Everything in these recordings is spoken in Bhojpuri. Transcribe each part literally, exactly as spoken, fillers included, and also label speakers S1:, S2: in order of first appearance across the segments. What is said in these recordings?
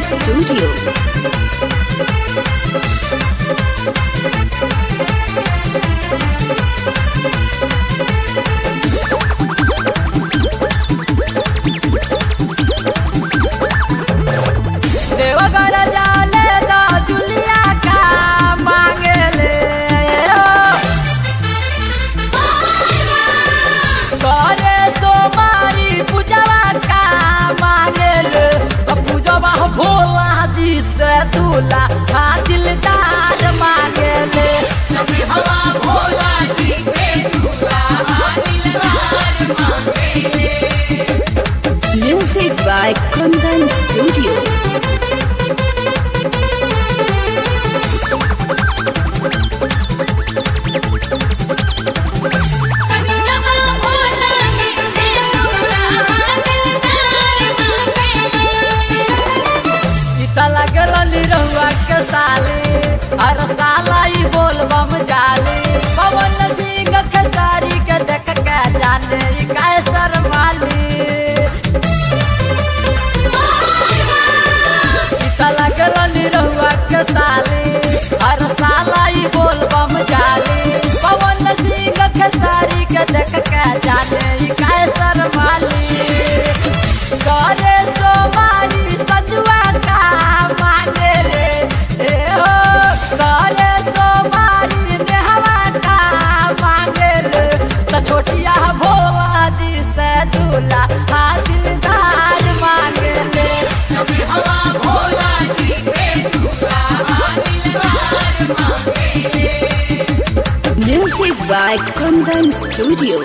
S1: Studio.
S2: देवघर जाले दा जुलिया का मांगेले करे सोमारी पूजवा का मांगेले पूजवा भोला जी से दूल्हा हाँ दिलदार मांगेले
S3: हवा भोला जी से दूल्हा हाँ दिलदार मांगेले।
S1: Music by Kundan Studio.
S2: लगल निरहुआ के साली हर साला ही बोलबम जाली पवन सिंह खेसारी के देख के जाने ई कैसर माली लगल निरहुआ के साली हर साला ही बोलबम जाली पवन सिंह खेसारी के देख के जाने ई कैसर माली करे सोमारी संजुआ का मांगे रे ए हो करे सोमारी नेहवा का मांगे रे त छोटिया भोला जी से दूल्हा हाँ दिलदार मांगे ले
S3: हवा भोला जी से दूल्हा हाँ दिलदार मांगेले।
S1: Music by Kundan Studio.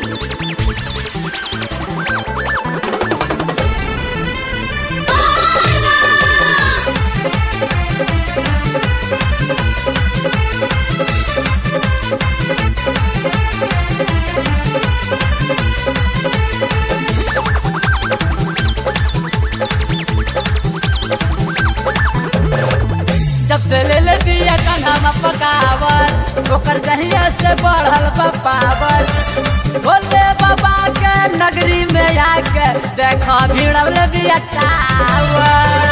S2: जब से ले ले बिया कन्हवा पकावर ओकर जहिया से बढ़ल बा पावर भोले बाबा के नगरी में आके देखा भिड़ल बिया टावर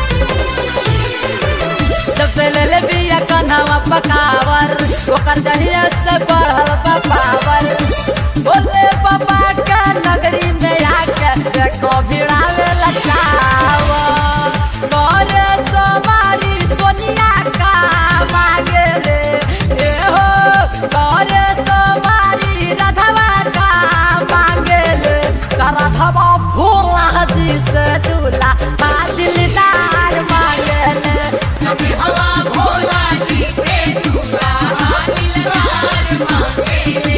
S2: जब से ले ले बिया कन्हवा पकावर ओकर जहिया से बढ़ल बा पावर भोले बाबा के नगरी में आके देखा भिड़ल टावर करे सोमारी सोनिया का मांगेले ए हो करे सोमारी राधवा का मांगेले राधवा भोला जी से दूल्हा हाँ दिलदार मांगेले
S3: हवा भोला जी से दूल्हा हाँ दिलदार मांगेले।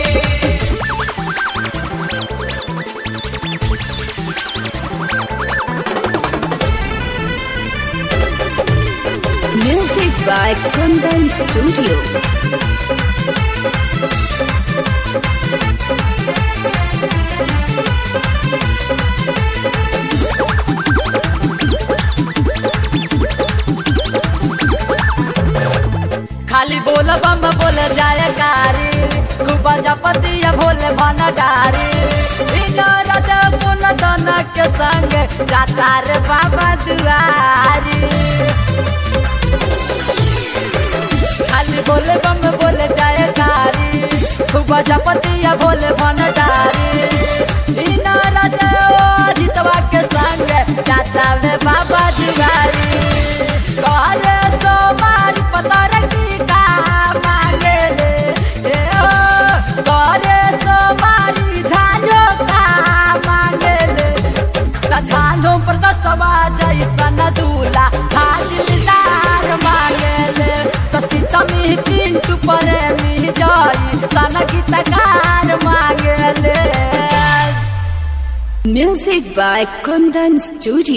S1: Music by Kundan Studio.
S2: खाली बोल बम बोल जाए कारी खूब जपतिया भोले भंडारी राजा पुन दन के संग जाता रे बाबा दुआरी खाली बोले बम बोले जाए कारी खूब जपतिया भोले भंडारी राजा जितवा के संग जाता रे बाबा दुआरी करे सोमारी पता रखी का मांगेले ए हो करे सोमारी झांझो का मांगेले त झांझो पर कसवा जैसन दूल्हा हाँ दिलदार मांगेले त सीतमी पिंटू पर मी जाई सन गीतकार मांगेले
S1: Music by Kundan Studio.